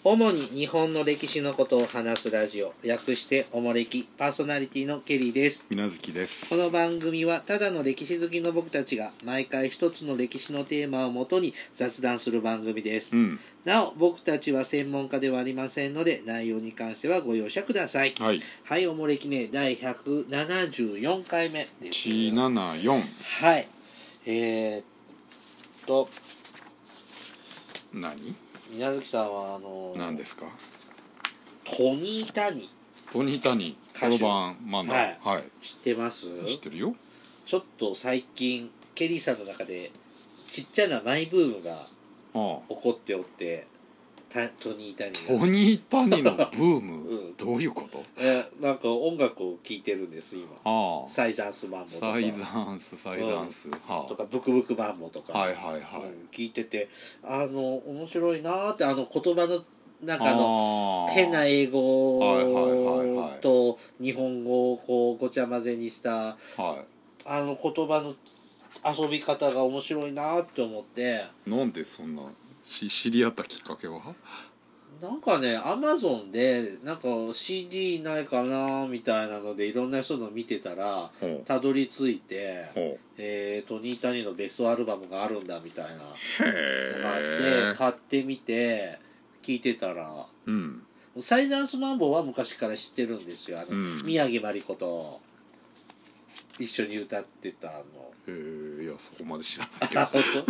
主に日本の歴史のことを話すラジオ、略しておもれき、パーソナリティのケリーです。 みなずきです。 この番組はただの歴史好きの僕たちが毎回一つの歴史のテーマをもとに雑談する番組です。なお、僕たちは専門家ではありませんので、内容に関してはご容赦ください。 はい。 はい、おもれきね、第174回目です。 174。 はい。 何？ 宮崎さんは何ですか？ トニー・タニそろばん漫才、はい、 知ってます？ 知ってるよ。 ちょっと最近ケリーさんの中でちっちゃなマイブームが起こっておって、トニー・タニのブーム、どういうこと？ なんか音楽を聴いてるんです今。サイザンスマンボとかサイザンス、 とかブクブクマンボとか聞いてて、面白いなーって、言葉のなんか変な英語と日本語をこうごちゃ混ぜにした、言葉の遊び方が面白いなって思って。 なんでそんな知り合ったきっかけは？ なんかね、アマゾンでなんか CD ないかなみたいなのでいろんな人の見てたらたどり着いて、トニー・タニーのベストアルバムがあるんだみたいなのがあって買ってみて聞いてたら、サイザンスマンボは昔から知ってるんですよ。宮城まり子と一緒に歌ってたの。 いや、そこまで知らないけど。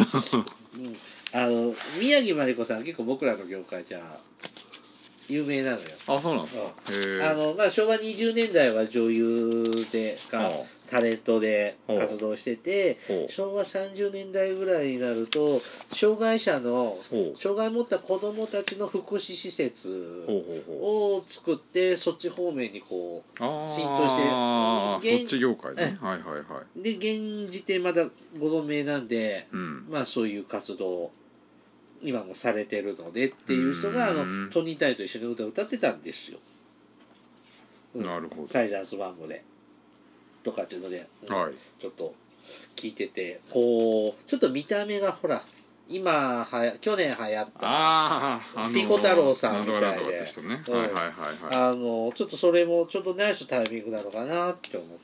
宮城まり子さん結構僕らの業界じゃ有名なのよ。 あ、そうなんですか。 昭和20年代は女優でタレントで活動してて、昭和30年代ぐらいになると障害を持った子どもたちの福祉施設を作って、そっち方面にこう浸透して、 そっち業界ね。 で現時点まだご存命なんで、そういう活動今もされてるのでっていう人がトニー・タニーと一緒に歌ってたんですよ。 なるほど。 サイザンスマンボでとかっていうので、ちょっと聞いてて、こうちょっと見た目がほら去年流行ったピコ太郎さんみたいで、ちょっとそれもちょっとナイスタイミングなのかなって思って。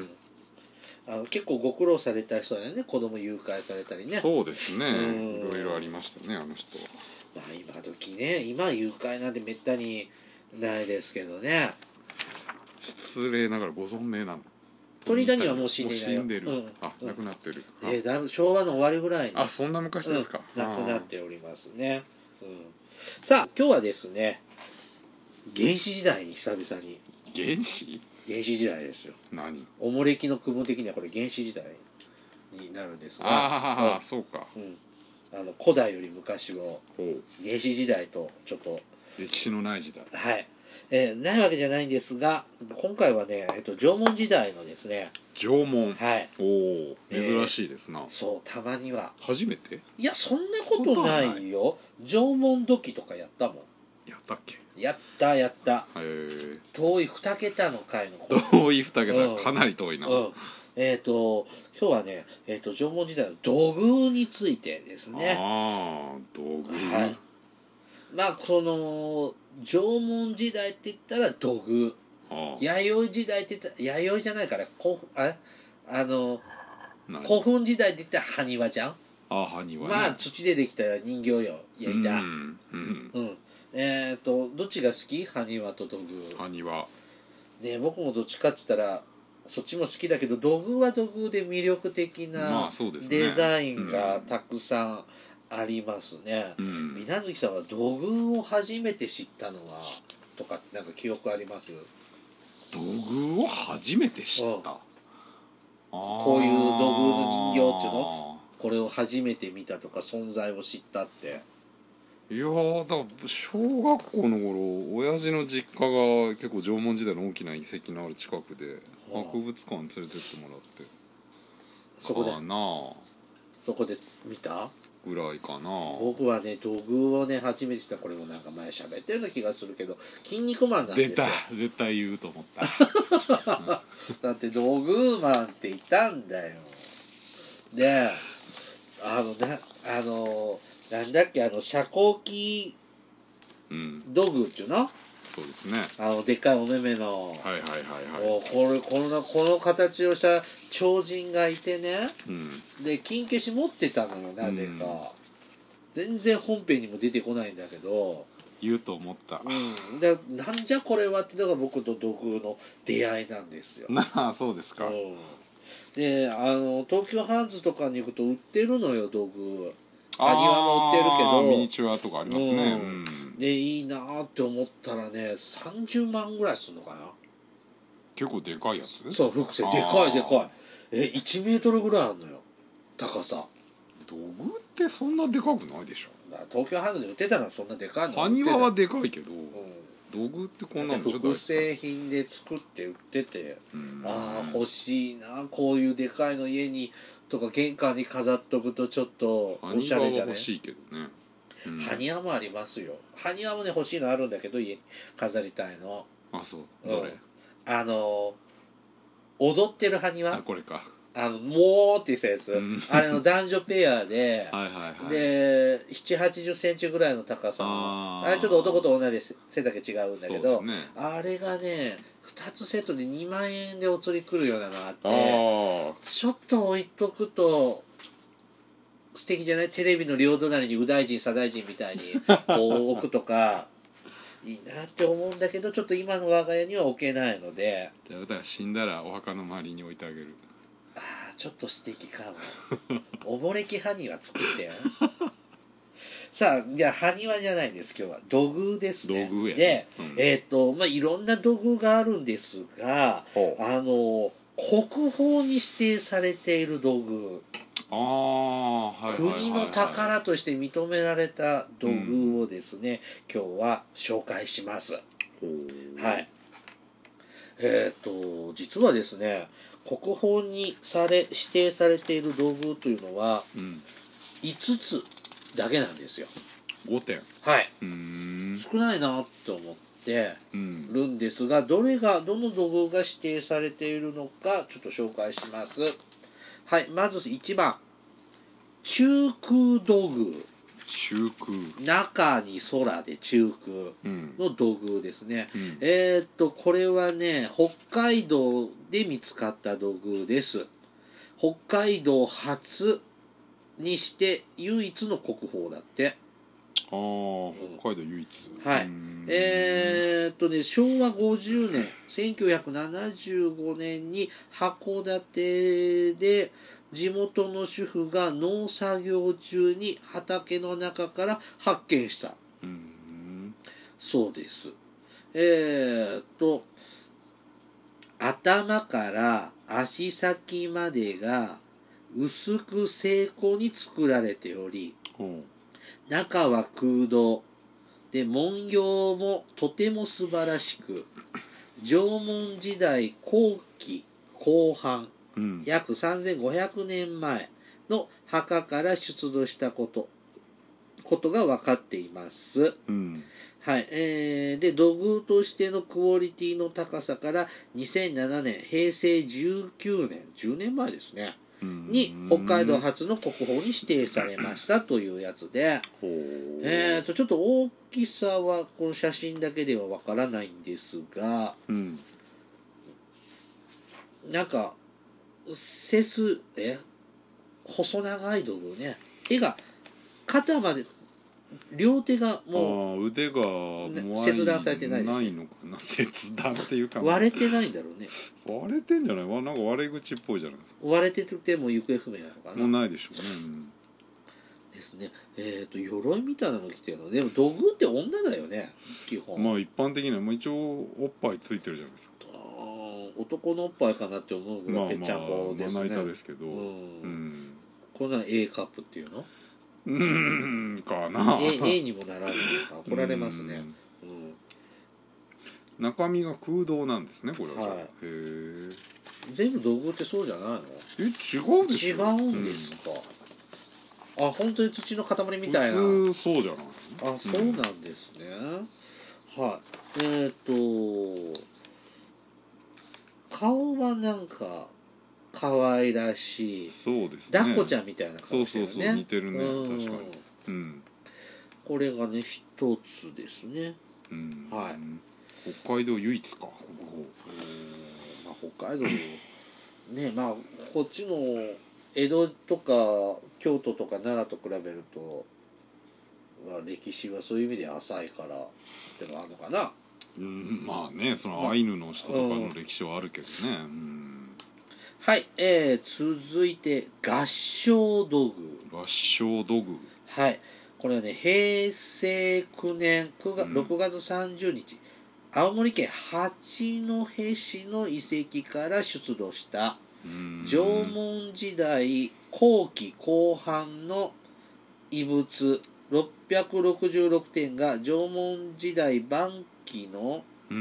結構ご苦労された人だよね。子供誘拐されたりね。 そうですね。いろいろありましたね、あの人は。 今時ね、今誘拐なんてめったにないですけどね。 失礼ながらご存命なの？ トニー・タニーはもう死んでる。亡くなってる。 だいぶ昭和の終わりぐらいに。 そんな昔ですか。 亡くなっておりますね。さあ今日はですね、原始時代に久々に。原始時代ですよ。 何？ おもれきの区分的にはこれ原始時代になるんですが、 そうか。 古代より昔を原始時代とちょっと歴史のない時代。 はい。ないわけじゃないんですが、今回はね、縄文時代のですね。 縄文。 はい。 珍しいですな。 そう、たまには。 初めて？ いや、そんなことないよ。縄文土器とかやったもん。 やったっけ？ やった。遠い2桁の回の。 遠い2桁、かなり遠いな。 今日はね、縄文時代の土偶についてですね。 土偶。 はい。その縄文時代って言ったら土偶、弥生時代って言ったら弥生じゃないから古墳時代って言ったら埴輪じゃん。 埴輪ね。 土でできた人形よ焼いた。どっちが好き？埴輪と土偶。 埴輪ね。僕もどっちかって言ったらそっちも好きだけど、土偶は土偶で魅力的なデザインがたくさんありますね。みなずきさんは土偶を初めて知ったのはとかなんか記憶あります？ 土偶を初めて知った。 こういう土偶の人形っていうの、これを初めて見たとか存在を知ったって。 いや小学校の頃親父の実家が結構縄文時代の大きな遺跡のある近くで博物館連れてってもらって、 そこで見たぐらいかな。 僕はね土偶をね初めて知った。これもなんか前喋ったような気がするけど、筋肉マンなんですよ。 絶対言うと思っただって土偶マンっていたんだよ。でなんだっけ遮光器うん、 道具っちゅうの、 そうですね、 でっかいお目目の、 はいはいはいはい、 この形をした超人がいてね、 うん、で金消し持ってたのよ、なぜか、全然本編にも出てこないんだけど、 言うと思った、 でなんじゃこれはってのが僕と道具の出会いなんですよ。 ああそうですか、 で東急ハンズとかに行くと売ってるのよ、道具。埴輪も売ってるけどミニチュアとかありますね、 でいいなって思ったらね、30万ぐらいするのかな。 結構でかいやつ。 そう、複製でかいでかい。1メートルぐらいあるのよ、高さ。 道具ってそんなでかくないでしょ。 東京ハンズで売ってたのはそんなでかいの埴輪はでかいけど、道具ってこんなんでしょ。 複製品で作って売ってて、欲しいな、こういうでかいの家にとか玄関に飾っとくとちょっとおしゃれじゃね。 埴輪は欲しいけどね。 埴輪もありますよ。埴輪もね、欲しいのあるんだけど、家に飾りたいの。 あ、そう、どれ？ 踊ってる埴輪。 これか。 もーってしたやつ、あれの男女ペアで、で7、80センチぐらいの高さの、あれちょっと男と女で背丈違うんだけど、あれがね2つセットで2万円でお釣り来るようなのがあって、ちょっと置いとくと素敵じゃない？テレビの両隣に右大臣左大臣みたいにこう置くとかいいなって思うんだけど、ちょっと今の我が家には置けないので。 じゃあだから死んだらお墓の周りに置いてあげる。 ちょっと素敵かも。おぼれき埴輪作ってよ。さあ、じゃあ埴輪じゃないんです、今日は土偶ですね。 土偶やで、いろんな土偶があるんですが、国宝に指定されている土偶、国の宝として認められた土偶をですね、今日は紹介します。はい。実はですね、国宝に指定されている道具というのは5つだけなんですよ。 5点。 はい。少ないなと思ってるんですが、どの道具が指定されているのかちょっと紹介します。はい、まず1番、中空土偶。 中空、 中に空で中空の土偶ですね。これはね、北海道で見つかった土偶です。北海道初にして唯一の国宝だって。 北海道唯一。 はい。昭和50年、1975年に函館で地元の主婦が農作業中に畑の中から発見した。そうです。頭から足先までが薄く精巧に作られており、中は空洞で文様もとても素晴らしく、縄文時代後期後半、約3500年前の墓から出土したことが分かっています。はい。で、土偶としてのクオリティの高さから2007年、平成19年、10年前ですね。に北海道初の国宝に指定されましたというやつで、ちょっと大きさはこの写真だけではわからないんですが、なんか細長い道具ね、手が肩まで、両手がもう腕が切断されてないですね。 ないのかな、切断っていうか割れてないんだろうね。 割れてんじゃない？なんか割れ口っぽいじゃないですか。 割れてても行方不明なのかな。 もうないでしょうね。 ですね。鎧みたいなの着てるの。でも土偶って女だよね、基本。 まあ一般的には一応おっぱいついてるじゃないですか。 男のおっぱいかなって思うぐらいぺっちゃんこですね。 まな板ですけど。 こんな A カップっていうの？ かな。 A にもならないのか怒られますね。 中身が空洞なんですね、これは。 はい。全部道具ってそうじゃないの？ 違うでしょ。 違うんですか。本当に土の塊みたいな。 普通そうじゃない？ そうなんですね。はい。顔はなんか可愛らしい。 そうですね。 ダッコちゃんみたいな顔してるね。 そう似てるね、確かに。 これがね一つですね。はい。 北海道唯一か国宝。 まあ、北海道ね、まあこっちの江戸とか京都とか奈良と比べると、まあ、歴史はそういう意味で浅いからってのがあるのかな。 まあね、そのアイヌの人とかの歴史はあるけどね。 はい、続いて合掌土偶。 合掌土偶。 はい、これはね平成9年6月30日、青森県八戸市の遺跡から出土した縄文時代後期後半の遺物666点が縄文時代晩期の、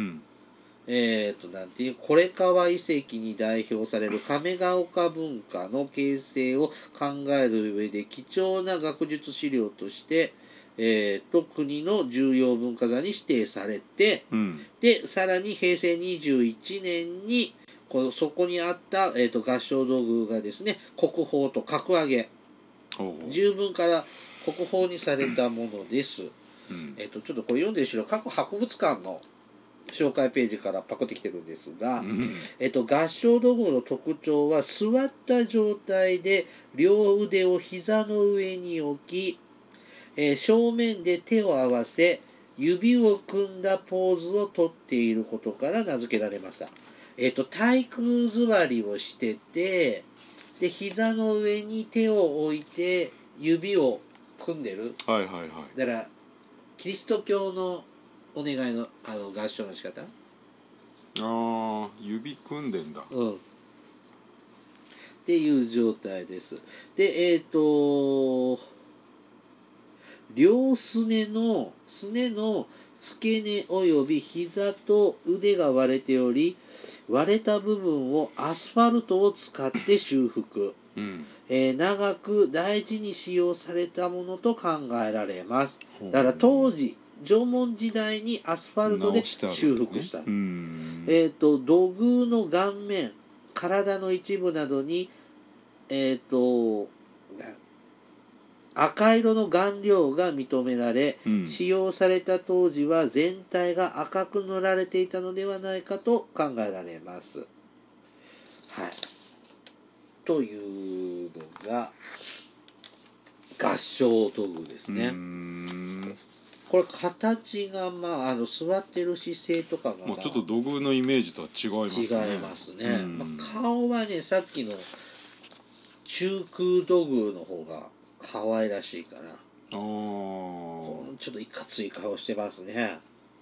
なんていう是川遺跡に代表される亀ヶ岡文化の形成を考える上で貴重な学術資料として、国の重要文化財に指定されて、でさらに平成21年にそこにあった、合掌土偶がですね国宝と格上げ十分から国宝にされたものです。ちょっとこれ読んでる資料各博物館の紹介ページからパクってきてるんですが、合掌土偶の特徴は座った状態で両腕を膝の上に置き、正面で手を合わせ指を組んだポーズをとっていることから名付けられました。体育座りをしてて、で膝の上に手を置いて指を組んでる。だからキリスト教のお願いの合掌の仕方。 指組んでんだ。 っていう状態です。で両すねの付け根及び膝と腕が割れており、割れた部分をアスファルトを使って修復、長く大事に使用されたものと考えられます。だから当時縄文時代にアスファルトで修復した。土偶の顔面、体の一部などに赤色の顔料が認められ、使用された当時は全体が赤く塗られていたのではないかと考えられます。はい。というのが合掌土偶ですね。これ形が座ってる姿勢とかが、 ちょっと土偶のイメージとは違いますね。 違いますね。顔はねさっきの中空土偶の方が可愛らしいかな。ちょっといかつい顔してますね。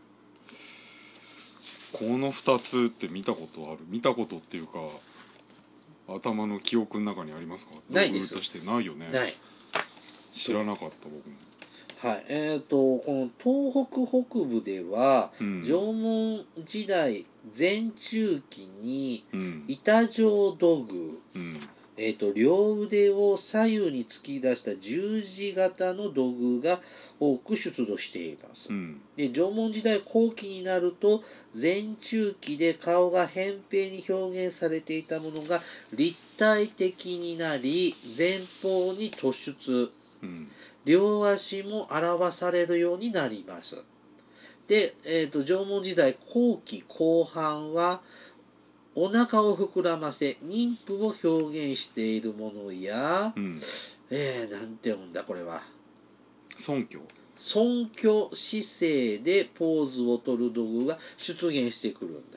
この2つって見たことある？見たことっていうか頭の記憶の中にありますか？ ないです。 土偶としてないよね。 ない。 知らなかった僕も。 はい、この東北北部では、縄文時代前中期に板状土偶、両腕を左右に突き出した十字型の土偶が多く出土しています。で縄文時代後期になると前中期で顔が扁平に表現されていたものが立体的になり前方に突出、両足も表されるようになります。で、縄文時代後期後半はお腹を膨らませ妊婦を表現しているものや、なんて読むんだこれは。尊虚姿勢でポーズを取る土偶が出現してくるんだって。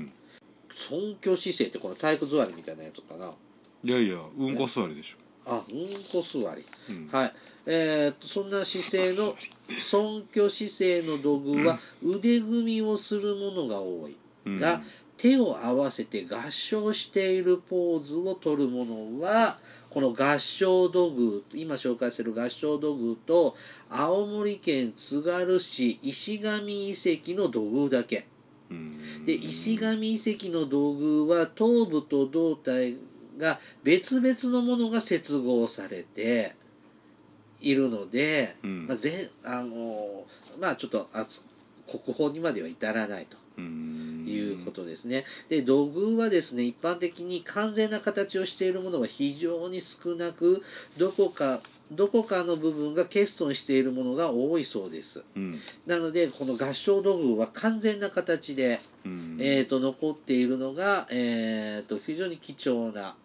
尊虚姿勢ってこの体育座りみたいなやつかな。 いやいやうんこ座りでしょ。 うんこ座り、はい。そんな姿勢の尊虚姿勢の土偶は腕組みをするものが多いが、手を合わせて合掌しているポーズを取るものはこの合掌土偶、今紹介している合掌土偶と青森県つがる市石神遺跡の土偶だけで、石神遺跡の土偶は頭部と胴体が別々のものが接合されているので、ちょっと国宝にまでは至らないということですね。で土偶はですね一般的に完全な形をしているものが非常に少なく、どこかどこかの部分が欠損しているものが多いそうです、なのでこの合掌土偶は完全な形で、残っているのが、非常に貴重な、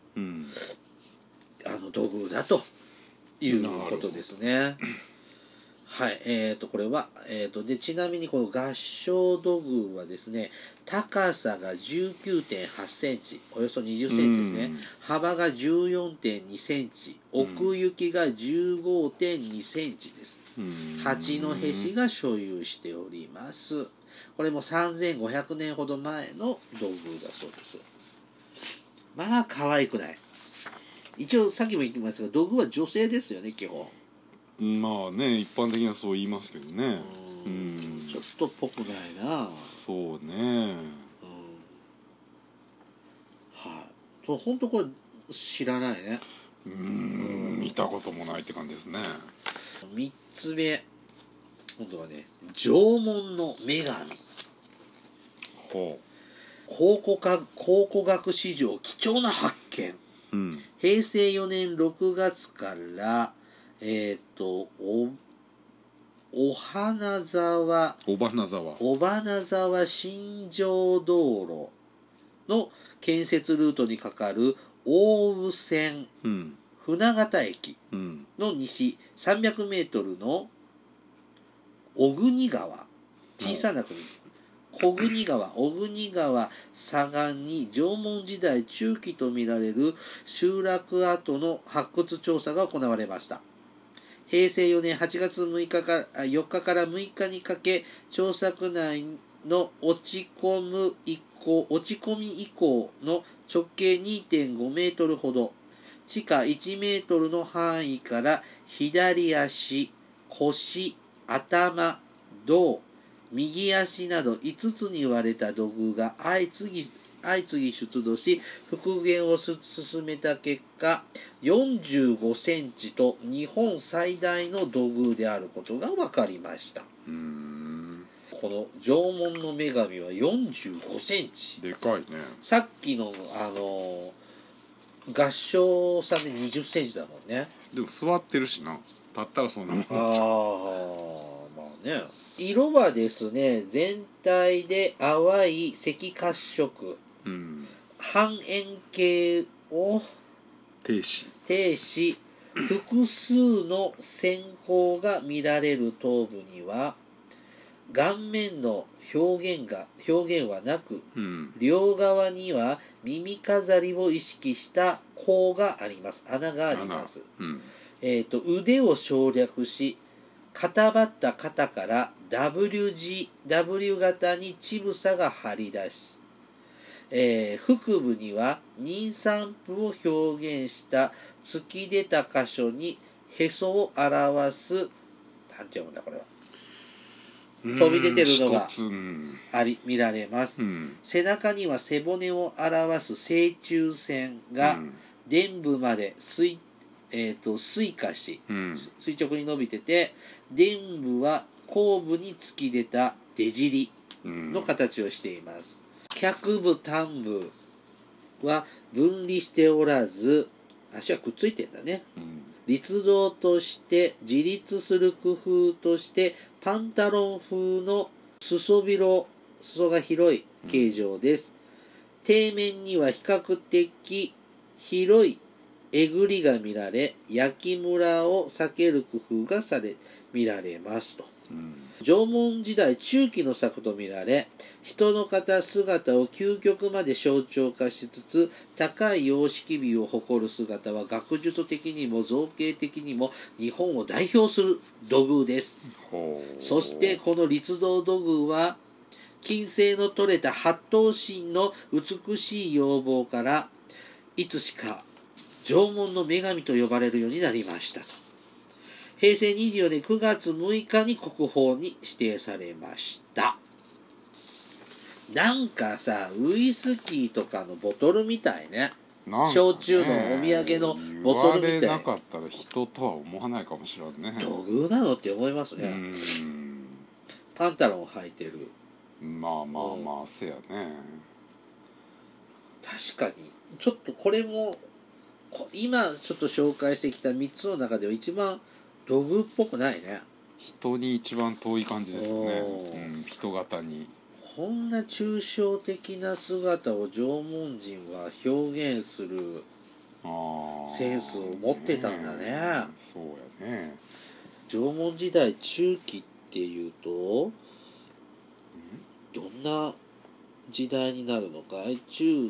土偶だということですね。はい、これは、でちなみにこの合掌土偶はですね、高さが 19.8 センチ、およそ20センチですね、幅が 14.2 センチ、奥行きが 15.2 センチです。八戸市が所有しております。これも3500年ほど前の土偶だそうです。まあ可愛くない。一応さっきも言ってましたが、土偶は女性ですよね、基本。 まあね、一般的にはそう言いますけどね。 ちょっとっぽくないな。 そうね。 はい。本当これ知らないね。 見たこともないって感じですね。 3つ目、今度はね、縄文の女神。考古学史上貴重な発見。平成4年6月から尾花沢新城道路の建設ルートにかかる大宇線、船形駅の西300メートルの小国川、小さな国、小国川、小国川左岸に縄文時代中期とみられる集落跡の発掘調査が行われました。平成4年8月4日から6日にかけ、調査区内の落ち込み以降の直径 2.5 メートルほど、地下1メートルの範囲から左足、腰、頭、胴、右足など5つに割れた土偶が相次ぎ出土し、復元を進めた結果、45センチと日本最大の土偶であることが分かりました。この縄文の女神は45センチ。 でかいね。 さっきの合掌さんで20センチだもんね。 でも座ってるしな。立ったらそんなもんちゃう。 まあね。色はですね、全体で淡い赤褐色、半円形を呈し、複数の線胞が見られる頭部には顔面の表現はなく、両側には耳飾りを意識した孔があります。穴があります。腕を省略し、肩ばった肩から W 型に乳房が張り出し、腹部には妊産婦を表現した突き出た箇所にへそを表す、なんて読むんだこれは、飛び出てるのが見られます。背中には背骨を表す正中線が臀部まで垂下し、垂直に伸びてて、臀部は後部に突き出た出尻の形をしています。脚部端部は分離しておらず、足はくっついてんだね。立道として自立する工夫として、パンタロン風の裾が広い形状です。底面には比較的広いえぐりが見られ、焼きムラを避ける工夫が見られますと。縄文時代中期の作とみられ、人の姿を究極まで象徴化しつつ、高い様式美を誇る姿は学術的にも造形的にも日本を代表する土偶です。そしてこの立道土偶は、金星の取れた八頭身の美しい容貌から、いつしか縄文の女神と呼ばれるようになりましたと。平成24年9月6日に国宝に指定されました。なんかさ、ウイスキーとかのボトルみたいね。焼酎のお土産のボトルみたい。 言われなかったら人とは思わないかもしれないね。 土偶なのって思いますね。パンタロンを履いてる。 まあせやね。 確かにちょっとこれも今ちょっと紹介してきた3つの中では一番土偶っぽくないね。 人に一番遠い感じですよね、人型に。 こんな抽象的な姿を縄文人は表現するセンスを持ってたんだね。 そうやね。 縄文時代中期っていうとどんな時代になるのかい？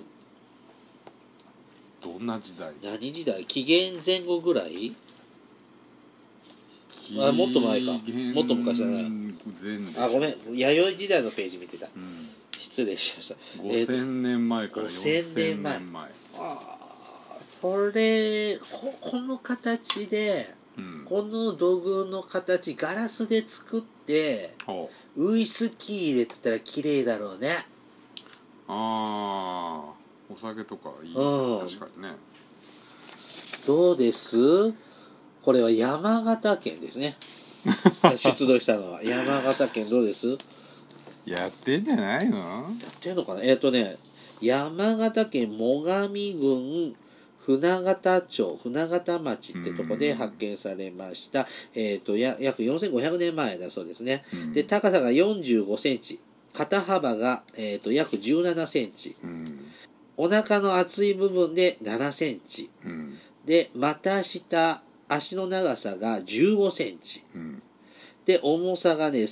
どんな時代？ 何時代？紀元前後ぐらい？もっと前か。もっと昔だね。ごめん、弥生時代のページ見てた、失礼しました。 5000年前から4000年前。 この形で、この土偶の形ガラスで作ってウイスキー入れてたら綺麗だろうね。 お酒とかいい、確かにね。どうです？これは山形県ですね。出土したのは山形県。どうです？ やってんじゃないの？やってんのかな。山形県最上郡船形町船形町ってとこで発見されました。約4500年前だそうですね。で高さが45センチ、肩幅が、約17センチ、お腹の厚い部分で7センチ、で股下足の長さが15センチ、で重さがね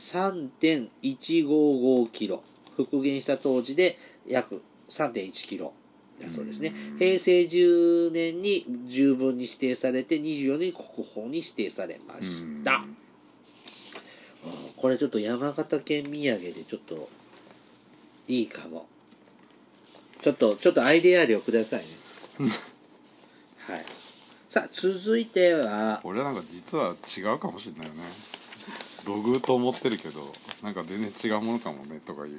3.155 キロ、復元した当時で約 3.1 キロだそうですね。平成10年に十分に指定されて24年に国宝に指定されました。これちょっと山形県土産でちょっといいかも。ちょっとアイデア量くださいね。はい。さあ続いては、 俺なんか実は違うかもしれないよね。土偶と思ってるけどなんか全然違うものかもねとかいう。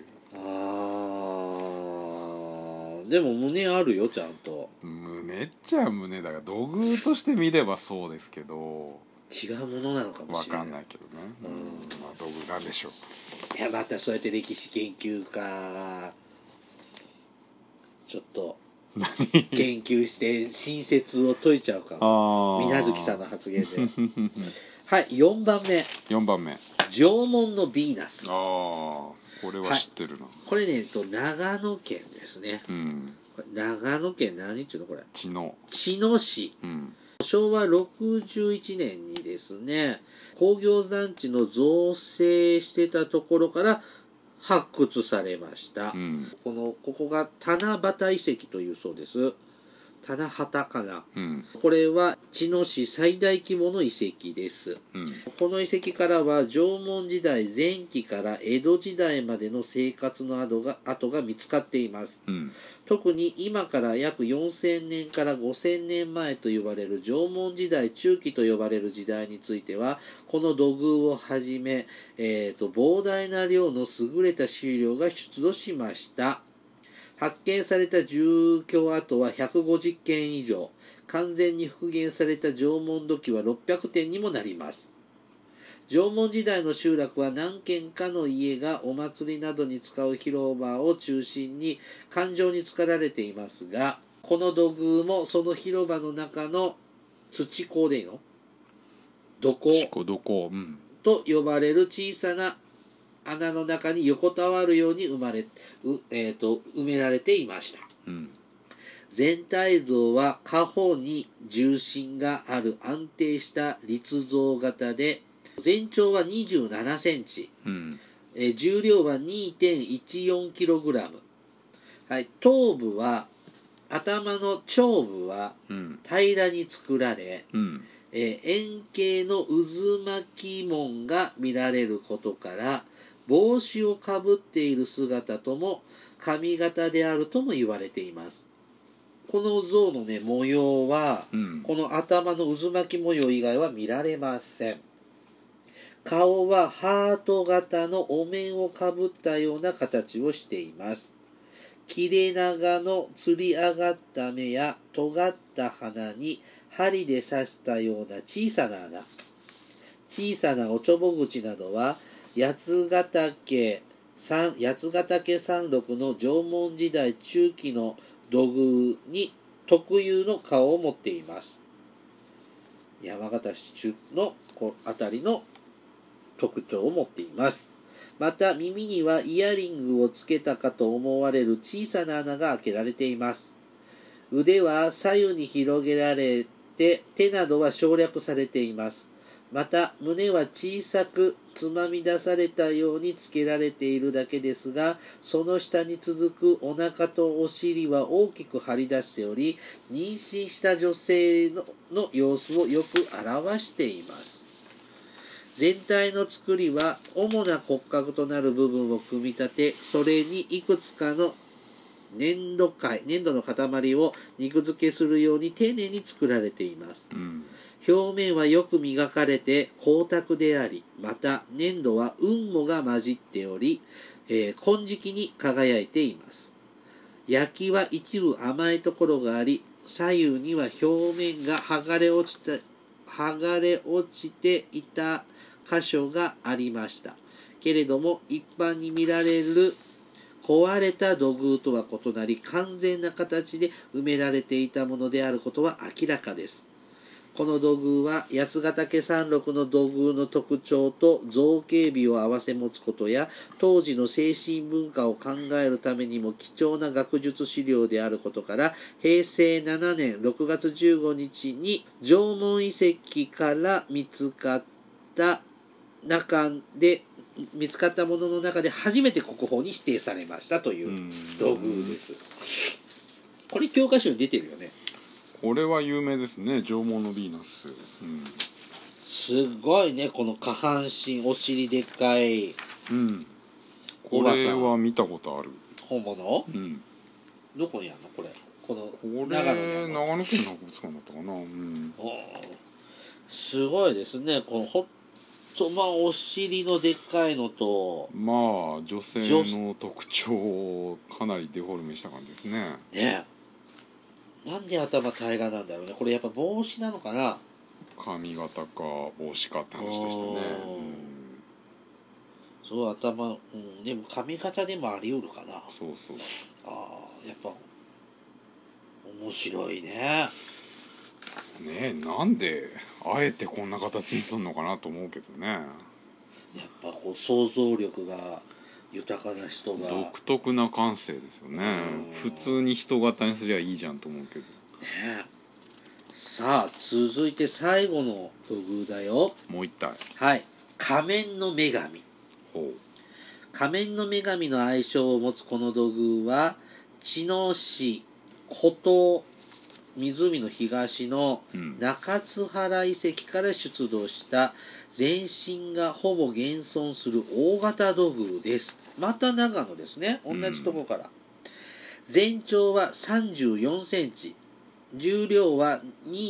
でも胸あるよちゃんと。 胸っちゃ胸だから土偶として見ればそうですけど違うものなのかもしれない。 分かんないけどね。まあ土偶なんでしょう。 いやまたそうやって歴史研究家がちょっと研究して新説を解いちゃうかも。水無月さんの発言ではい。4番目縄文のヴィーナス。 これは知ってるな、 これね長野県ですね。長野県何っていうのこれ？茅野市、昭和61年にですね工業団地の造成してたところから発掘されました。ここが七夕遺跡というそうです。七夕かな、これは茅野市最大規模の遺跡です、この遺跡からは縄文時代前期から江戸時代までの生活の跡が見つかっています、特に今から約4000年から5000年前と呼ばれる縄文時代中期と呼ばれる時代についてはこの土偶をはじめ、膨大な量の優れた資料が出土しました。発見された住居跡は150件以上、完全に復元された縄文土器は600点にもなります。縄文時代の集落は何軒かの家がお祭りなどに使う広場を中心に環状に作られていますが、この土偶もその広場の中の土坑でいいの？土坑と呼ばれる小さな穴の中に横たわるように埋められていました、全体像は下方に重心がある安定した立像型で全長は27センチ、重量は 2.14 キログラム、頭部は頭の頂部は平らに作られ、円形の渦巻き紋が見られることから帽子をかぶっている姿とも髪型であるとも言われています。この像のね模様は、この頭の渦巻き模様以外は見られません。顔はハート型のお面をかぶったような形をしています。切れ長のつり上がった目や尖った鼻に針で刺したような小さな穴、小さなおちょぼ口などは八ヶ岳山麓の縄文時代中期の土偶に特有の顔を持っています。山形市中のあたりの特徴を持っています。また耳にはイヤリングをつけたかと思われる小さな穴が開けられています。腕は左右に広げられて手などは省略されています。また胸は小さくつまみ出されたようにつけられているだけですが、その下に続くお腹とお尻は大きく張り出しており、妊娠した女性の様子をよく表しています。全体の作りは主な骨格となる部分を組み立て、それにいくつかの粘土の塊を肉付けするように丁寧に作られています。表面はよく磨かれて光沢であり、また粘土は雲母が混じっており、金色に輝いています。焼きは一部甘いところがあり、左右には表面が剥がれ落ちていた箇所がありました。けれども一般に見られる壊れた土偶とは異なり、完全な形で埋められていたものであることは明らかです。この土偶は八ヶ岳山麓の土偶の特徴と造形美を併せ持つことや、当時の精神文化を考えるためにも貴重な学術資料であることから、平成7年6月15日に縄文遺跡から見つかったものの中で初めて国宝に指定されましたという土偶です。これ教科書に出てるよね。 これは有名ですね、縄文のヴィーナス。 すごいね、この下半身お尻でっかい。 これは見たことある。 本物？どこにあるのこれ？ これ長野県の博物館だったかな。 すごいですね。このお尻のでっかいのと、 女性の特徴をかなりデフォルメした感じですね。 ねえ、なんで頭平らなんだろうね。これやっぱ帽子なのかな。 髪型か帽子かって話でしたね。 そう、でも髪型でもあり得るかな。 そうやっぱ面白いね。 なんであえてこんな形にするのかなと思うけどね。やっぱ想像力が豊かな人が。 独特な感性ですよね。普通に人型にすりゃいいじゃんと思うけどね。さあ続いて最後の土偶だよ。 もう一体。 はい、仮面の女神。仮面の女神の愛称を持つこの土偶は、茅野市湖東湖の東の中津原遺跡から出土した全身がほぼ現存する大型土偶です。また長野ですね。同じところから。全長は34センチ。重量は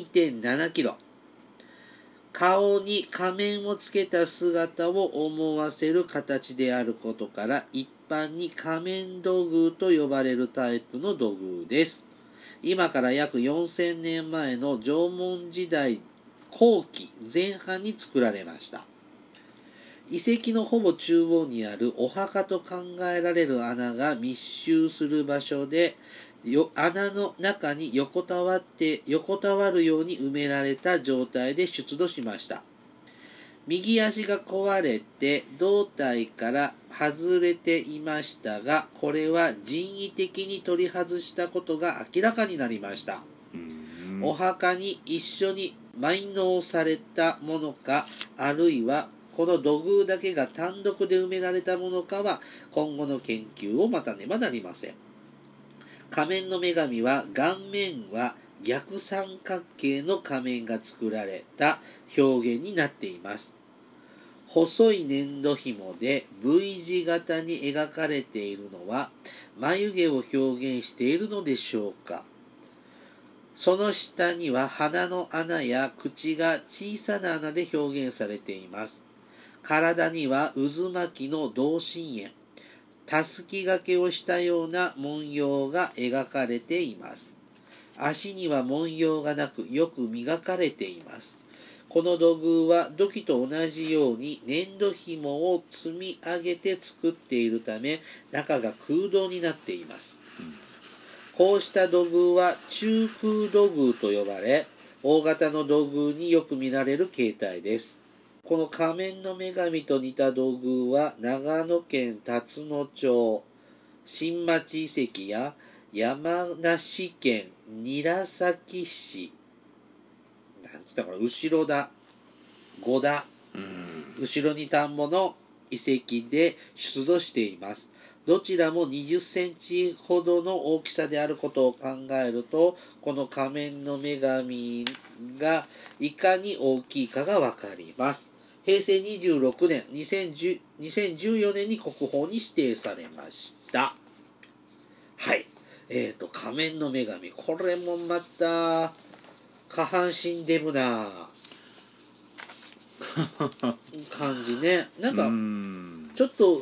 2.7 キロ。顔に仮面をつけた姿を思わせる形であることから、一般に仮面土偶と呼ばれるタイプの土偶です。今から約4000年前の縄文時代後期前半に作られました。遺跡のほぼ中央にあるお墓と考えられる穴が密集する場所で、穴の中に横たわるように埋められた状態で出土しました。右足が壊れて胴体から外れていましたが、これは人為的に取り外したことが明らかになりました。お墓に一緒に埋納されたものか、あるいはこの土偶だけが単独で埋められたものかは今後の研究を待たねばなりません。仮面の女神は、顔面は逆三角形の仮面が作られた表現になっています。細い粘土紐で V 字型に描かれているのは眉毛を表現しているのでしょうか。その下には鼻の穴や口が小さな穴で表現されています。体には渦巻きの同心円、たすき掛けをしたような文様が描かれています。足には文様がなく、よく磨かれています。この土偶は土器と同じように粘土紐を積み上げて作っているため、中が空洞になっています。 こうした土偶は中空土偶と呼ばれ、大型の土偶によく見られる形態です。この仮面の女神と似た土偶は長野県辰野町新町遺跡や山梨県韮崎市、なんつったかな、後ろ田、五田、後ろに田んぼの遺跡で出土しています。どちらも20センチほどの大きさであることを考えると、この仮面の女神がいかに大きいかがわかります。平成26年、2014年に国宝に指定されました。はい。仮面の女神。これもまた、下半身デブな感じね。なんか、ちょっと、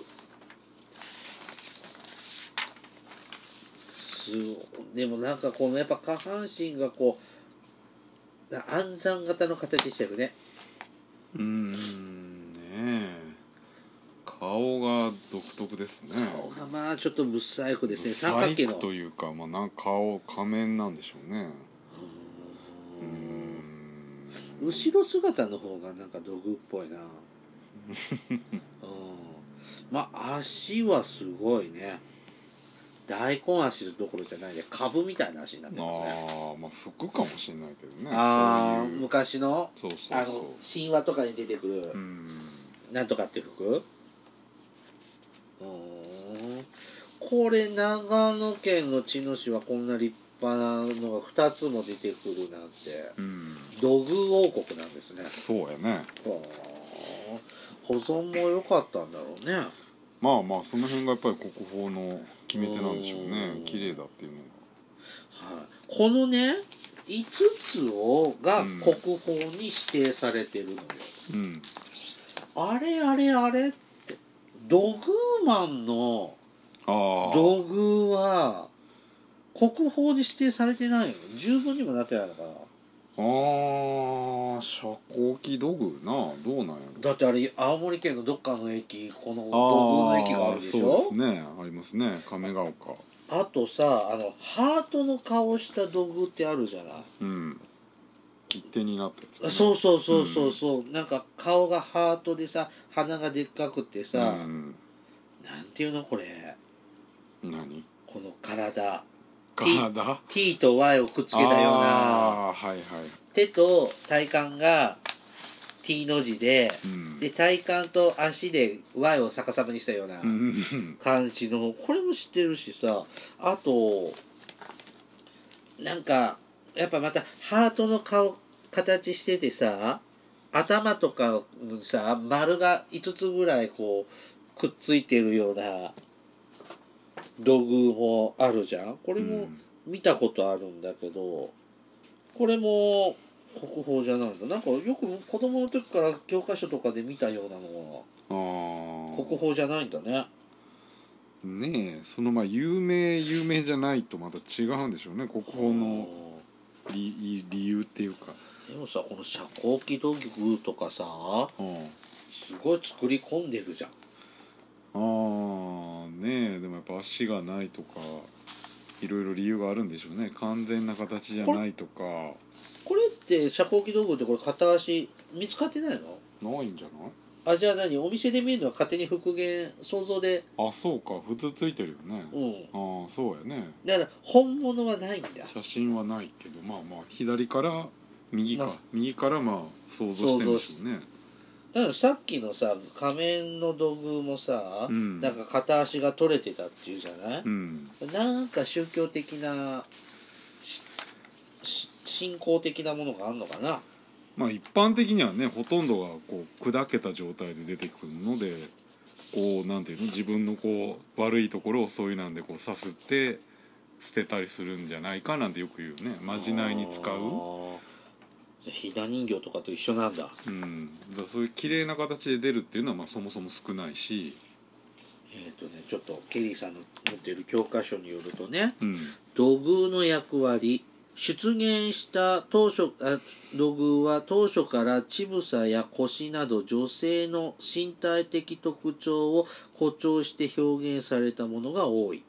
でもなんかこのやっぱ下半身がこう暗算型の形してるね。 ねえ、顔が独特ですね。 顔がまあちょっとブサイクですね。 三角形のというか、まあなんか仮面なんでしょうね。 後ろ姿の方がなんか土偶っぽいな。まあ足はすごいね。大根足どころじゃないで、株みたいな足になってますね。 まあ服かもしれないけどね。 そういう昔のそう神話とかに出てくるなんとかって服。これ長野県の茅野市はこんな立派なのが2つも出てくるなんて、土偶王国なんですね。 そうやね。 保存も良かったんだろうね。 まあまあその辺がやっぱり国宝の決め手なんでしょうね。綺麗だっていうのが。 このね5つが国宝に指定されてるのよ。あれって土偶マンの土偶は国宝に指定されてないよ。十分にもなってないのかな。 遮光器土偶な、どうなんやろ。 だってあれ青森県のどっかの駅、この土偶の駅があるでしょ。 そうですね、ありますね、亀ヶ丘。 あとさ、ハートの顔した土偶ってあるじゃない。 切手になったやつ、 そう、なんか顔がハートでさ、鼻がでっかくてさ、なんていうのこれ。 何？ この体。 T と Y をくっつけたような、手と体幹が T の字で、で体幹と足で Y を逆さまにしたような感じの、これも知ってるしさ、あとなんかやっぱまたハートの形しててさ、頭とかにさ丸が5つぐらいこうくっついてるような土偶もあるじゃん。これも見たことあるんだけど、これも国宝じゃないんだ。なんかよく子供の時から教科書とかで見たようなのは国宝じゃないんだね。 ねえ、そのまあ有名じゃないとまた違うんでしょうね、国宝の理由っていうか。 でもさ、この遮光器土偶とかさ、すごい作り込んでるじゃん。 ねえ、でもやっぱ足がないとかいろいろ理由があるんでしょうね。完全な形じゃないとか。 これって遮光器土偶ってこれ片足見つかってないの？ ないんじゃない？ じゃあ何？お店で見るのは勝手に復元想像で。 そうか、普通ついてるよね。そうやね。 だから本物はないんだ。 写真はないけど、まあまあ左から右からまあ想像してるんでしょうね。 だからさっきのさ仮面の土偶もさ、なんか片足が取れてたっていうじゃない、なんか宗教的な信仰的なものがあるのかな。 まあ一般的にはね、ほとんどがこう砕けた状態で出てくるので、こうなんていうの、自分のこう悪いところをそういうなんでこうさすって捨てたりするんじゃないかなんてよく言うね。まじないに使う。 ひな人形とかと一緒なんだ。 だそういう綺麗な形で出るっていうのはまあそもそも少ないし、 ちょっとケリーさんの持っている教科書によるとね、土偶の役割、出現した土偶は当初から乳房や腰など女性の身体的特徴を誇張して表現されたものが多い。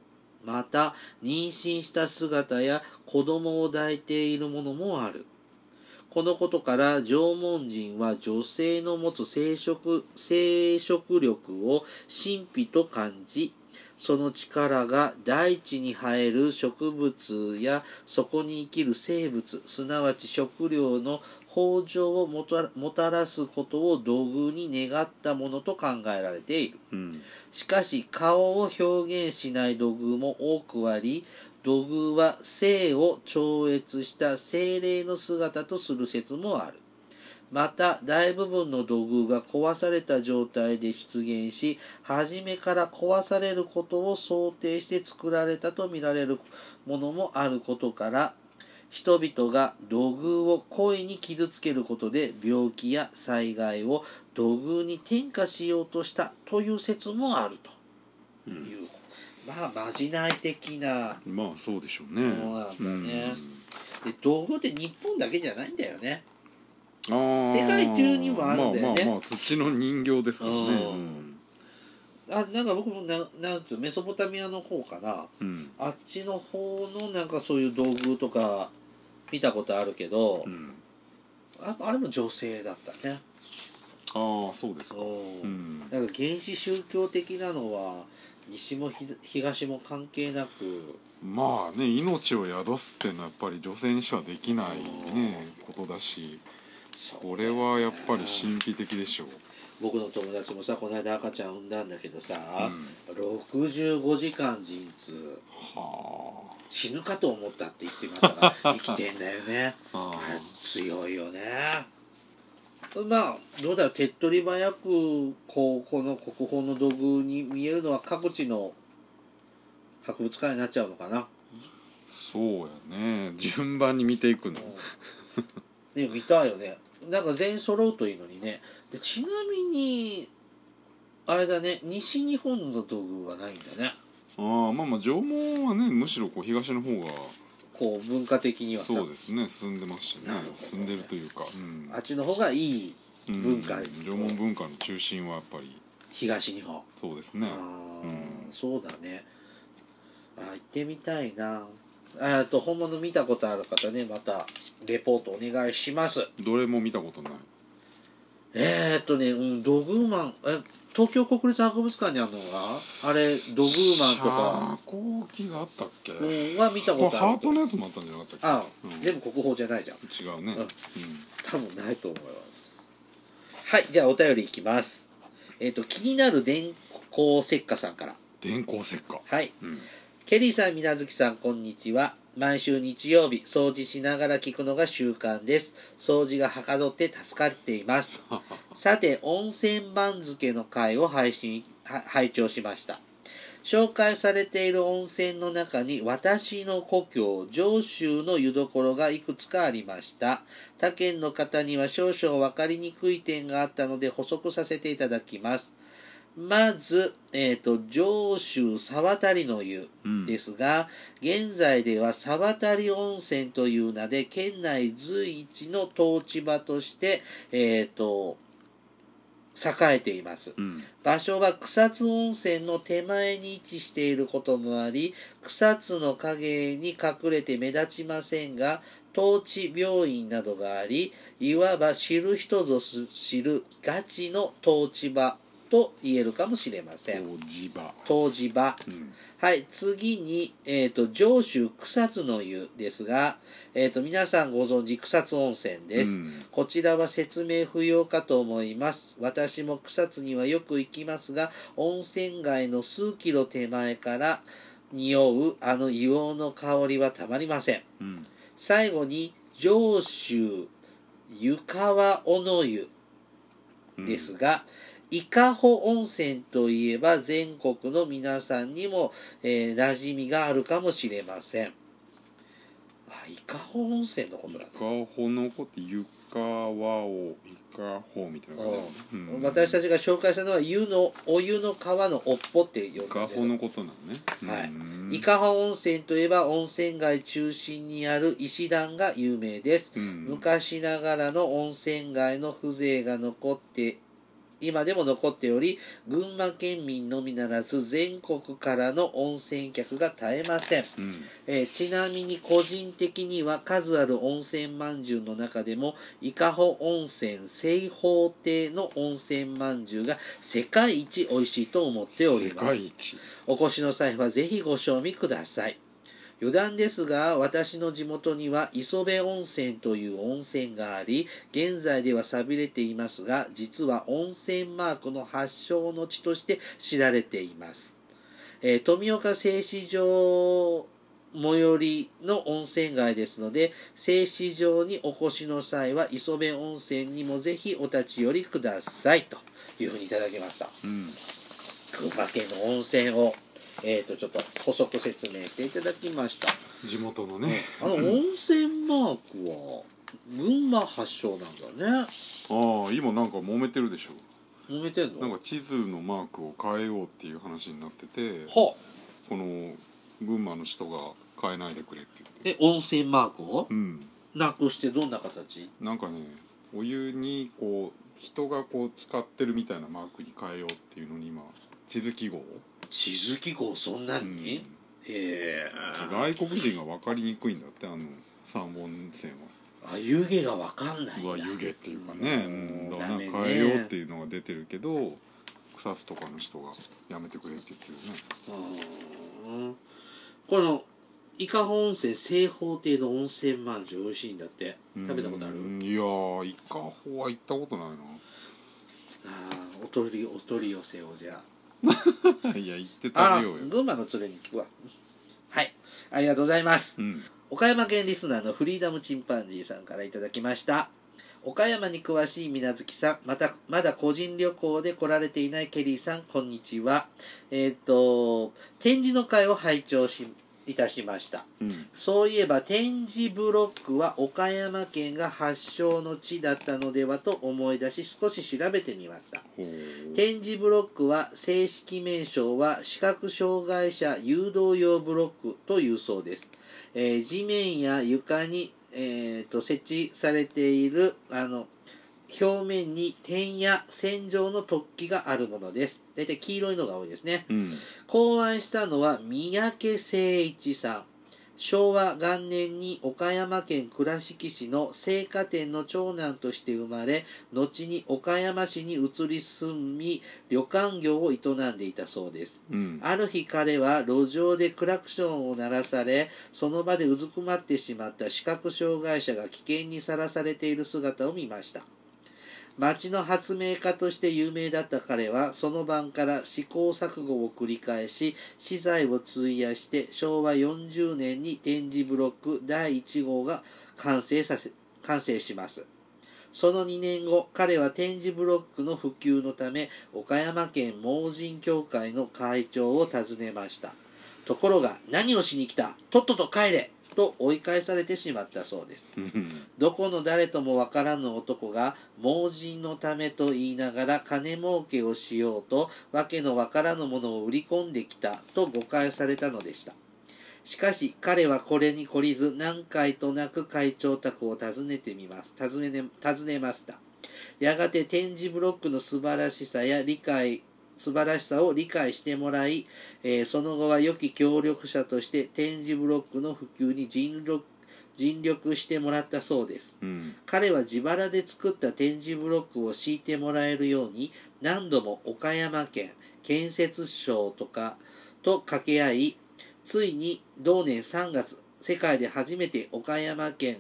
また妊娠した姿や子供を抱いているものもある。このことから縄文人は女性の持つ生殖力を神秘と感じ、その力が大地に生える植物やそこに生きる生物、すなわち食料の豊穣をもたらすことを土偶に願ったものと考えられている。しかし顔を表現しない土偶も多くあり、土偶は生を超越した精霊の姿とする説もある。また大部分の土偶が壊された状態で出現し、初めから壊されることを想定して作られたとみられるものもあることから、人々が土偶を故意に傷つけることで病気や災害を土偶に転嫁しようとしたという説もあるという、まあまじない的なまあそうでしょうね。 ものなんだね。で土偶って日本だけじゃないんだよね。 世界中にもあるんだよね。 まあ土の人形ですからね。 なんか僕もなんていうメソポタミアの方かな、あっちの方のなんかそういう道具とか見たことあるけど、あれも女性だったね。 ああそうですか。 なんか原始宗教的なのは西も東も関係なく、 まあね、命を宿すっていうのはやっぱり女性にしかできないねことだし、これはやっぱり神秘的でしょう。 僕の友達もさ、この間赤ちゃん産んだんだけどさ、65時間陣痛、死ぬかと思ったって言ってましたから生きてんだよね。強いよね。まあどうだろう、手っ取り早くこの国宝の土偶に見えるのは各地の博物館になっちゃうのかな。 そうやね、順番に見ていくの、 ね、見たいよね。なんか全員揃うといいのにね。でちなみにあれだね、西日本の土偶はないんだね。 まあ縄文はね、むしろこう東の方がこう文化的にはさ、 そうですね、進んでますしね、進んでるというか、 あっちの方がいい文化、 縄文文化の中心はやっぱり東日本。 そうですね。 そうだね。行ってみたいな。本物見たことある方ね、またレポートお願いします。 どれも見たことない。 土偶マン、東京国立博物館にあるのがあれ、土偶マンとか遮光器があったっけ、 は見たことある。 ハートのやつもあったんじゃなかったっけ。 でも国宝じゃないじゃん。 違うね。 多分ないと思います。はい、じゃあお便りいきます。気になる電光石火さんから。 電光石火。 はい。ケリーさん、みなずきさん、こんにちは。毎週日曜日、掃除しながら聞くのが習慣です。掃除がはかどって助かっています。さて、温泉番付の回を拝聴しました。紹介されている温泉の中に、私の故郷、上州の湯どころがいくつかありました。他県の方には少々分かりにくい点があったので補足させていただきます。まず、上州沢渡の湯ですが、現在では沢渡温泉という名で県内随一の湯治場として、栄えています。場所は草津温泉の手前に位置していることもあり、草津の影に隠れて目立ちませんが、湯治病院などがあり、いわば知る人ぞ知るガチの湯治場と言えるかもしれません。湯治場。はい、次に、上州草津の湯ですが、皆さんご存知草津温泉です。こちらは説明不要かと思います。私も草津にはよく行きますが、温泉街の数キロ手前から匂うあの硫黄の香りはたまりません。最後に、上州湯川小野湯ですが、伊香保温泉といえば全国の皆さんにも、馴染みがあるかもしれません。伊香保温泉のことだね。 伊香保のこと湯川を伊香保みたいな感じ、私たちが紹介したのはお湯の川の尾っぽって呼んでる。 伊香保のことなのね。 はい。伊香保温泉といえば温泉街中心にある石段が有名です。昔ながらの温泉街の風情が残って今でも残っており、群馬県民のみならず全国からの温泉客が絶えません。ちなみに個人的には数ある温泉まんじゅうの中でも伊香保温泉西宝亭の温泉まんじゅうが世界一美味しいと思っております。お越しの際はぜひご賞味ください。余談ですが、私の地元には磯部温泉という温泉があり、現在では寂れていますが、実は温泉マークの発祥の地として知られています。富岡製糸場最寄りの温泉街ですので、製糸場にお越しの際は磯部温泉にもぜひお立ち寄りくださいというふうにいただきました。群馬県の温泉をちょっと補足説明していただきました。 地元のね、 温泉マークは群馬発祥なんだね。 今なんか揉めてるでしょ。 揉めてんの？ なんか地図のマークを変えようっていう話になってて、 その群馬の人が変えないでくれって言って。温泉マークをなくしてどんな形？ なんかね、お湯にこう人がこう使ってるみたいなマークに変えようっていうのに今地図記号そんなに、へえ。 外国人が分かりにくいんだって、三本線は。 湯気が分かんないんだ。 湯気っていうかね、だから変えようっていうのが出てるけど、草津とかの人がやめてくれって言ってるね。 この伊香保温泉西宝亭の温泉まんじゅう美味しいんだって。食べたことある？ いやー、伊香保は行ったことないな。 お取り寄せをじゃあいや、行って食べようよ。 群馬の連れに聞くわ。はい、ありがとうございます。岡山県リスナーのフリーダムチンパンジーさんからいただきました。岡山に詳しい水無月さん、まだ個人旅行で来られていないケリーさん、こんにちは。展示の会を拝聴いたしました。そういえば点字ブロックは岡山県が発祥の地だったのではと思い出し、少し調べてみました。点字ブロックは正式名称は視覚障害者誘導用ブロックというそうです。地面や床に、設置されている表面に点や線状の突起があるものです。だいたい黄色いのが多いですね。考案したのは三宅誠一さん。昭和元年に岡山県倉敷市の青果店の長男として生まれ、後に岡山市に移り住み、旅館業を営んでいたそうです。ある日彼は路上でクラクションを鳴らされ、その場でうずくまってしまった視覚障害者が危険にさらされている姿を見ました。町の発明家として有名だった彼は、その晩から試行錯誤を繰り返し、私財を費やして昭和40年に点字ブロック第1号が完成します。その2年後、彼は点字ブロックの普及のため、岡山県盲人協会の会長を訪ねました。ところが、何をしに来た？とっとと帰れ！と追い返されてしまったそうです。どこの誰ともわからぬ男が盲人のためと言いながら金儲けをしようとわけのわからぬものを売り込んできたと誤解されたのでした。しかし彼はこれに懲りず何回となく会長宅を訪ねました。やがて点字ブロックの素晴らしさを理解してもらい、その後は良き協力者として点字ブロックの普及に尽力してもらったそうです。彼は自腹で作った点字ブロックを敷いてもらえるように何度も岡山県建設省と掛け合い、ついに同年3月、世界で初めて岡山県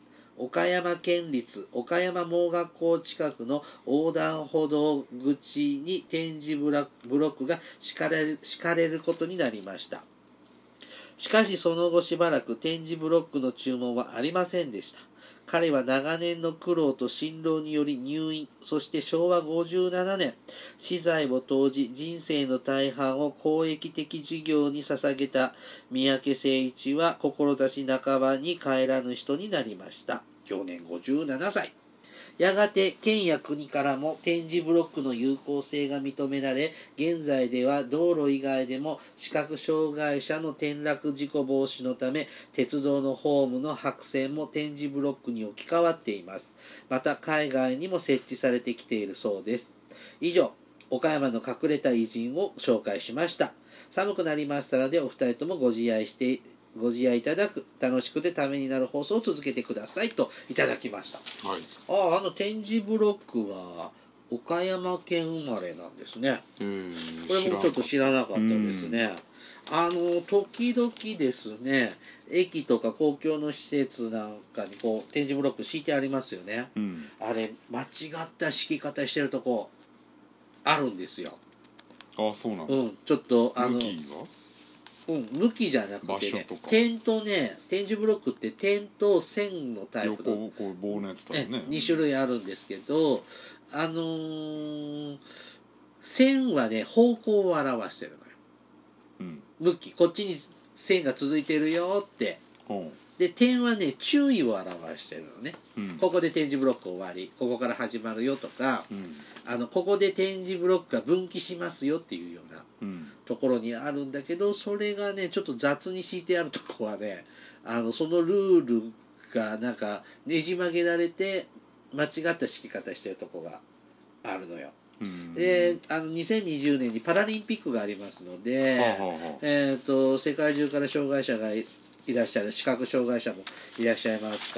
立岡山盲学校近くの横断歩道口に点字ブロックが敷かれることになりました。しかしその後しばらく点字ブロックの注文はありませんでした。彼は長年の苦労と辛労により入院、そして昭和57年、私財を投じ人生の大半を公益的事業に捧げた三宅誠一は志半ばに帰らぬ人になりました。去年57歳。やがて県や国からも点字ブロックの有効性が認められ、現在では道路以外でも視覚障害者の転落事故防止のため、鉄道のホームの白線も点字ブロックに置き換わっています。また海外にも設置されてきているそうです。 以上、岡山の隠れた偉人を紹介しました。寒くなりましたので、お二人ともご自愛いただく、楽しくてためになる放送を続けてくださいといただきました。 はい、 点字ブロックは岡山県生まれなんですね。これもちょっと知らなかったですね。時々ですね、駅とか公共の施設なんかにこう点字ブロック敷いてありますよね。あれ間違った敷き方してるとこあるんですよ。 そうなんだ。 ちょっと向きが向きじゃなくてね、点とね、点字ブロックって点と線のタイプの横棒のやつだよね。 2種類あるんですけど、線はね方向を表してるのよ。向き、こっちに線が続いてるよって。で点はね注意を表してるのね。ここで点字ブロック終わり、ここから始まるよとか、ここで点字ブロックが分岐しますよっていうようなところにあるんだけど、それがねちょっと雑に敷いてあるとこはね、そのルールがなんかねじ曲げられて間違った敷き方してるとこがあるのよ。で2020年にパラリンピックがありますので、世界中から障害者がいらっしゃる、視覚障害者もいらっしゃいますから、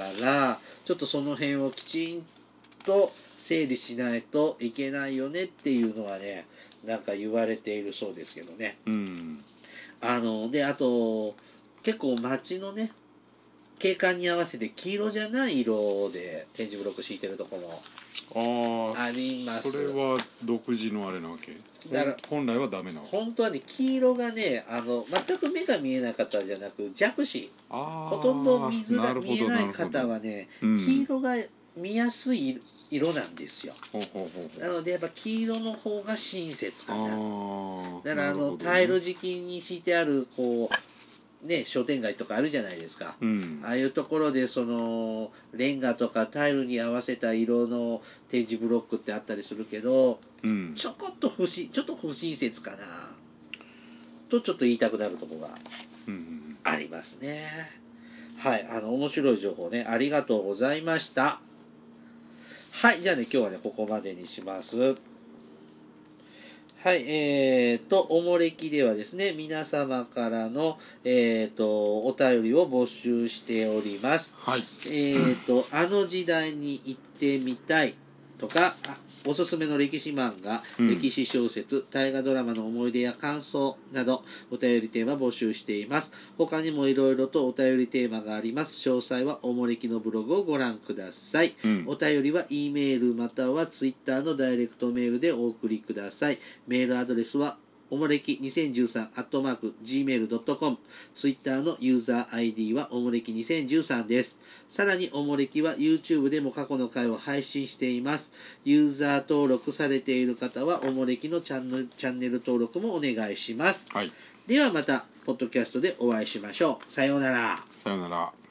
ちょっとその辺をきちんと整理しないといけないよねっていうのはね、なんか言われているそうですけどね。であと結構街のね景観に合わせて黄色じゃない色で点字ブロック敷いてるところもあります。 それは独自のあれなわけ？本来はダメなの？ 本当はね、黄色がね全く目が見えない方じゃなく弱視、ほとんど水が見えない方はね、黄色が見やすい色なんですよ。なのでやっぱ黄色の方が親切かな。だからタイル敷きに敷いてあるこうね、商店街とかあるじゃないですか。ああいうところでそのレンガとかタイルに合わせた色の点字ブロックってあったりするけど、ちょっと不親切かなとちょっと言いたくなるところがありますね。はい、面白い情報ね、ありがとうございました。はい、じゃあね、今日はねここまでにします。はい、おもれきではですね、皆様からの、お便りを募集しております。 はい。 あの時代に行ってみたいとか、おすすめの歴史漫画、歴史小説、大河ドラマの思い出や感想など、お便りテーマ募集しています。他にもいろいろとお便りテーマがあります。詳細はおもれきのブログをご覧ください。お便りは E メールまたは Twitter のダイレクトメールでお送りください。メールアドレスはおもれき2013@gmail.com、 ツイッターのユーザー ID はおもれき2013です。さらにおもれきは YouTube でも過去の回を配信しています。ユーザー登録されている方はおもれきのチャンネル登録もお願いします。ではまたポッドキャストでお会いしましょう。さようなら。 さようなら。